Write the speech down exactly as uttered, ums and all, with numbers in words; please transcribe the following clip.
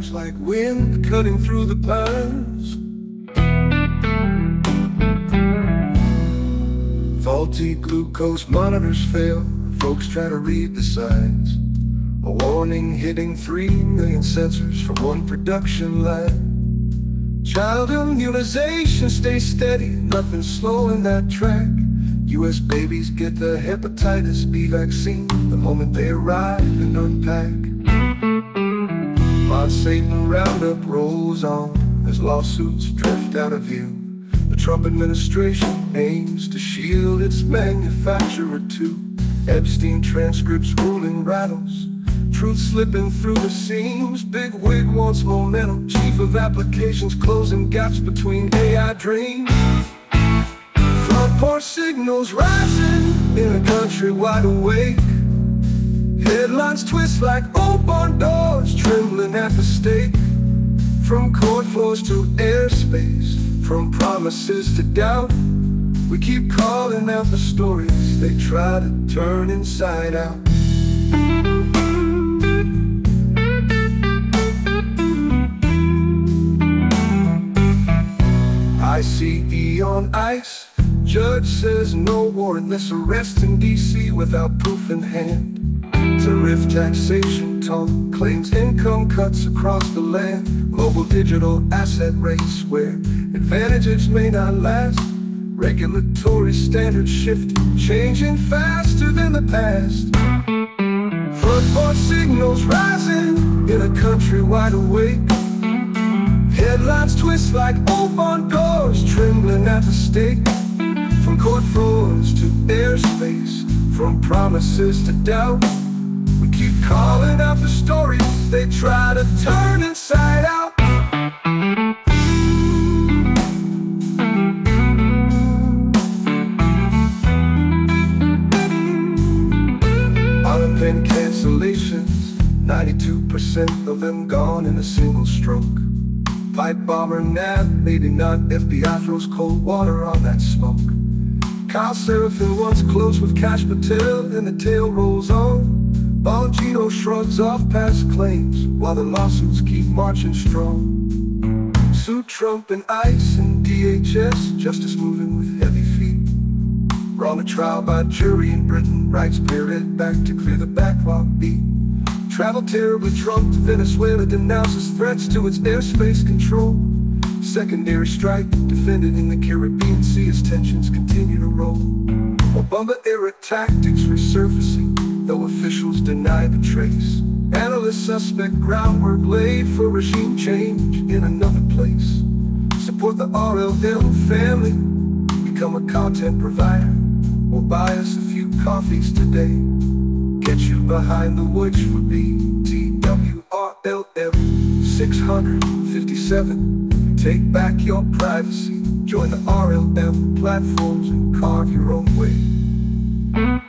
flash like wind cutting through the pines. Faulty glucose monitors fail, folks try to read the signs. A warning hitting three million sensors from one production line. Child immunization stays steady, nothing slowing that track. U S babies get the hepatitis B vaccine the moment they arrive and unpack. Monsanto Roundup rolls on as lawsuits drift out of view. The Trump administration aims to shield its manufacturer too. Epstein transcripts ruling rattles, truth slipping through the seams. Big wig wants momentum, chief of applications closing gaps between A I dreams. Front porch signals rising in a country wide awake. Headlines twist like old barn doors trembling at the stake. From court floors to airspace, from promises to doubt, we keep calling out the stories they try to turn inside out. I C E on ice, judge says no warrantless arrest in D C without proof in hand. Tariff taxation talk claims income cuts across the land. Global digital asset race where advantages may not last. Regulatory standards shift, changing faster than the past. Front porch signals rising in a country wide awake. Headlines twist like old barn doors trembling at the stake. From court floors to airspace, from promises to doubt, we keep calling out the stories they try to turn inside out. Unplanned cancellations, ninety-two percent of them gone in a single stroke. Pipe bomber Nav, maybe not. F B I throws cold water on that smoke. Kyle Seraphin once close with Kash Patel, and the tale rolls on. Bongino shrugs off past claims while the lawsuits keep marching strong. Sue Trump and ICE and D H S, justice moving with heavy feet. We're on a trial by jury in Britain, rights period back to clear the backlog beat. Travel terribly Trump to Venezuela, denounces threats to its airspace control. Secondary strike defended in the Caribbean Sea as tensions continue to roll. Obama-era tactics resurfacing, though officials deny the trace. Analysts suspect groundwork laid for regime change in another place. Support the R L M family, become a content provider, or buy us a few coffees today. Get you behind the woods for B T W R L M six fifty-seven. Take back your privacy, join the R L M platforms and carve your own way.